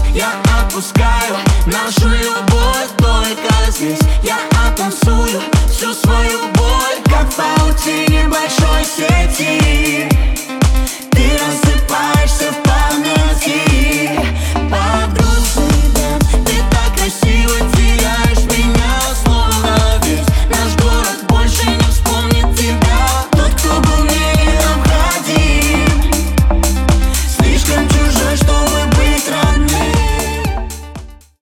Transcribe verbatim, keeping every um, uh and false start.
Я отпускаю нашу любовь только здесь. Я оттанцую всю свою боль, как в паутине большой сети.